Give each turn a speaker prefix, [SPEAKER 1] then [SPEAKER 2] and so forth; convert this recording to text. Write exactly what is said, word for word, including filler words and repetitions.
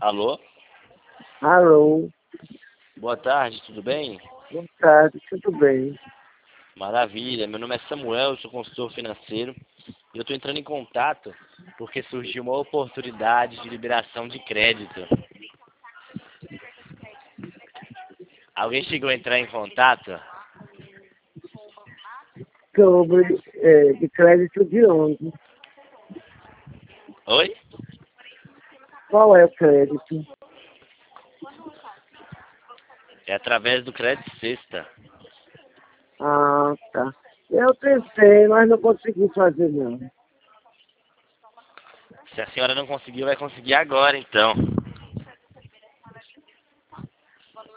[SPEAKER 1] Alô?
[SPEAKER 2] Alô,
[SPEAKER 1] Boa tarde, tudo bem?
[SPEAKER 2] boa tarde, tudo bem?
[SPEAKER 1] Maravilha, meu nome é Samuel, eu sou consultor financeiro e eu estou entrando em contato porque surgiu uma oportunidade de liberação de crédito. Alguém chegou a entrar em contato?
[SPEAKER 2] Sobre é, de crédito de onde?
[SPEAKER 1] Oi?
[SPEAKER 2] Qual é o crédito?
[SPEAKER 1] É através do Crédito Sexta.
[SPEAKER 2] Ah, tá. Eu tentei, mas não consegui fazer não.
[SPEAKER 1] Se a senhora não conseguiu, vai conseguir agora então.